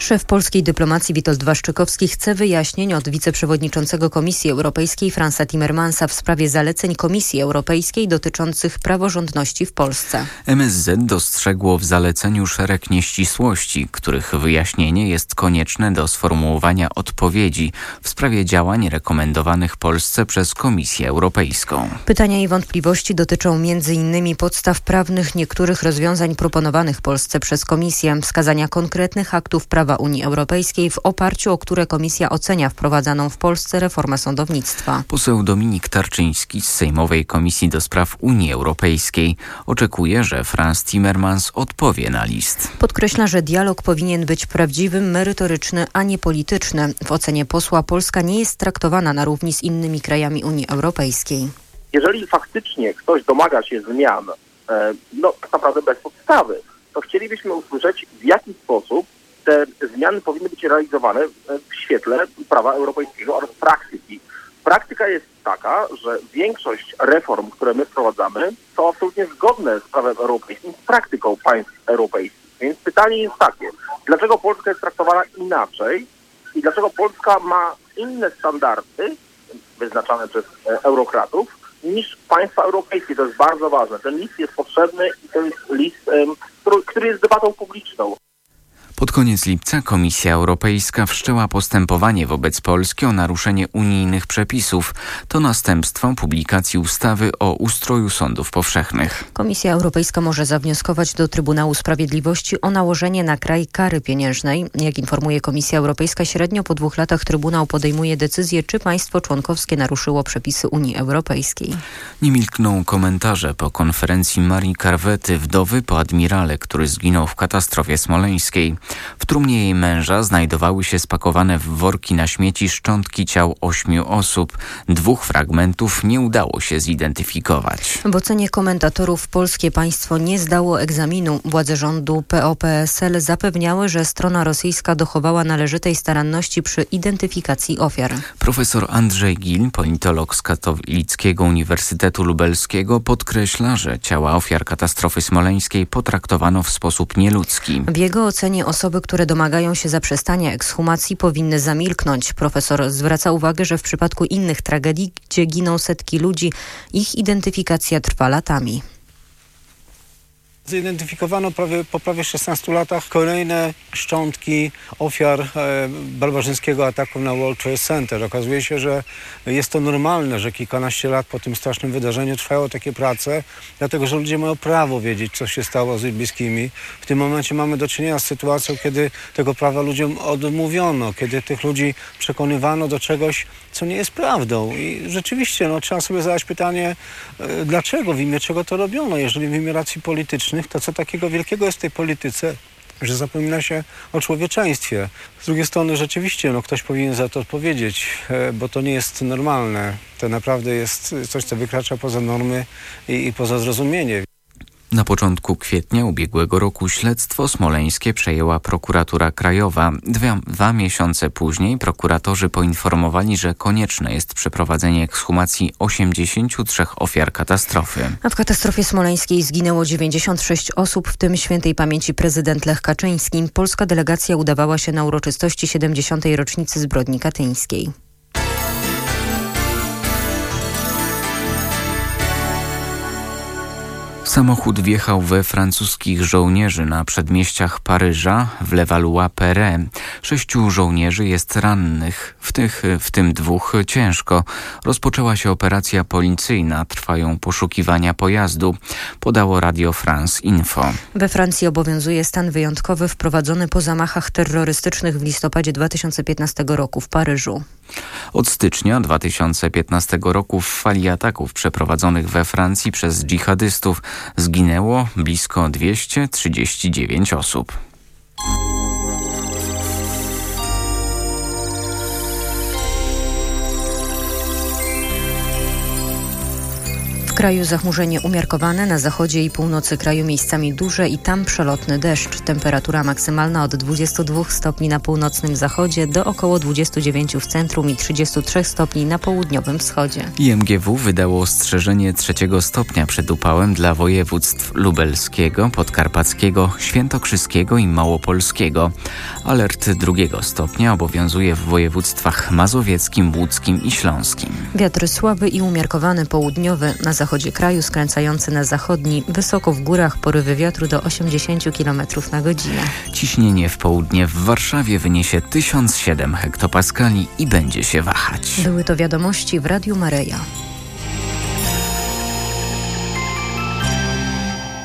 Szef polskiej dyplomacji Witold Waszczykowski chce wyjaśnień od wiceprzewodniczącego Komisji Europejskiej Fransa Timmermansa w sprawie zaleceń Komisji Europejskiej dotyczących praworządności w Polsce. MSZ dostrzegło w zaleceniu szereg nieścisłości, których wyjaśnienie jest konieczne do sformułowania odpowiedzi w sprawie działań rekomendowanych Polsce przez Komisję Europejską. Pytania i wątpliwości dotyczą m.in. podstaw prawnych niektórych rozwiązań proponowanych Polsce przez Komisję, wskazania konkretnych aktów prawa Unii Europejskiej, w oparciu o które Komisja ocenia wprowadzaną w Polsce reformę sądownictwa. Poseł Dominik Tarczyński z Sejmowej Komisji do Spraw Unii Europejskiej oczekuje, że Frans Timmermans odpowie na list. Podkreśla, że dialog powinien być prawdziwy, merytoryczny, a nie polityczny. W ocenie posła Polska nie jest traktowana na równi z innymi krajami Unii Europejskiej. Jeżeli faktycznie ktoś domaga się zmian, tak naprawdę bez podstawy, to chcielibyśmy usłyszeć, w jaki sposób te zmiany powinny być realizowane w świetle prawa europejskiego oraz praktyki. Praktyka jest taka, że większość reform, które my wprowadzamy, są absolutnie zgodne z prawem europejskim, z praktyką państw europejskich. Więc pytanie jest takie, dlaczego Polska jest traktowana inaczej i dlaczego Polska ma inne standardy wyznaczane przez eurokratów niż państwa europejskie. To jest bardzo ważne. Ten list jest potrzebny i to jest list, który jest debatą publiczną. Pod koniec lipca Komisja Europejska wszczęła postępowanie wobec Polski o naruszenie unijnych przepisów. To następstwo publikacji ustawy o ustroju sądów powszechnych. Komisja Europejska może zawnioskować do Trybunału Sprawiedliwości o nałożenie na kraj kary pieniężnej. Jak informuje Komisja Europejska, średnio po 2 latach Trybunał podejmuje decyzję, czy państwo członkowskie naruszyło przepisy Unii Europejskiej. Nie milkną komentarze po konferencji Marii Karwety, wdowy po admirale, który zginął w katastrofie smoleńskiej. W trumnie jej męża znajdowały się spakowane w worki na śmieci szczątki ciał 8 osób. 2 fragmentów nie udało się zidentyfikować. W ocenie komentatorów polskie państwo nie zdało egzaminu. Władze rządu PO-PSL zapewniały, że strona rosyjska dochowała należytej staranności przy identyfikacji ofiar. Profesor Andrzej Gil, politolog z Katolickiego Uniwersytetu Lubelskiego, podkreśla, że ciała ofiar katastrofy smoleńskiej potraktowano w sposób nieludzki. W jego ocenie osoby, które domagają się zaprzestania ekshumacji, powinny zamilknąć. Profesor zwraca uwagę, że w przypadku innych tragedii, gdzie giną setki ludzi, ich identyfikacja trwa latami. Zidentyfikowano po prawie 16 latach kolejne szczątki ofiar barbarzyńskiego ataku na World Trade Center. Okazuje się, że jest to normalne, że kilkanaście lat po tym strasznym wydarzeniu trwają takie prace, dlatego że ludzie mają prawo wiedzieć, co się stało z ich bliskimi. W tym momencie mamy do czynienia z sytuacją, kiedy tego prawa ludziom odmówiono, kiedy tych ludzi przekonywano do czegoś, co nie jest prawdą. I rzeczywiście trzeba sobie zadać pytanie, dlaczego, w imię czego to robiono, jeżeli w imię racji politycznych, to co takiego wielkiego jest w tej polityce, że zapomina się o człowieczeństwie. Z drugiej strony rzeczywiście ktoś powinien za to odpowiedzieć, bo to nie jest normalne. To naprawdę jest coś, co wykracza poza normy i poza zrozumienie. Na początku kwietnia ubiegłego roku śledztwo smoleńskie przejęła prokuratura krajowa. 2 miesiące później prokuratorzy poinformowali, że konieczne jest przeprowadzenie ekshumacji 83 ofiar katastrofy. A w katastrofie smoleńskiej zginęło 96 osób, w tym świętej pamięci prezydent Lech Kaczyński. Polska delegacja udawała się na uroczystości 70. rocznicy zbrodni katyńskiej. Samochód wjechał we francuskich żołnierzy na przedmieściach Paryża w Levallois-Perret. 6 żołnierzy jest rannych, w tym 2 ciężko. Rozpoczęła się operacja policyjna, trwają poszukiwania pojazdu, podało Radio France Info. We Francji obowiązuje stan wyjątkowy wprowadzony po zamachach terrorystycznych w listopadzie 2015 roku w Paryżu. Od stycznia 2015 roku w fali ataków przeprowadzonych we Francji przez dżihadystów zginęło blisko 239 osób. kraju zachmurzenie umiarkowane, na zachodzie i północy kraju miejscami duże i tam przelotny deszcz. Temperatura maksymalna od 22 stopni na północnym zachodzie do około 29 w centrum i 33 stopni na południowym wschodzie. IMGW wydało ostrzeżenie 3 stopnia przed upałem dla województw lubelskiego, podkarpackiego, świętokrzyskiego i małopolskiego. Alert 2 stopnia obowiązuje w województwach mazowieckim, łódzkim i śląskim. Wiatr słaby i umiarkowany południowy, na zachodzie kraju skręcający na zachodni, wysoko w górach porywy wiatru do 80 km na godzinę. Ciśnienie w południe w Warszawie wyniesie 1007 hektopaskali i będzie się wahać. Były to wiadomości w Radiu Maryja.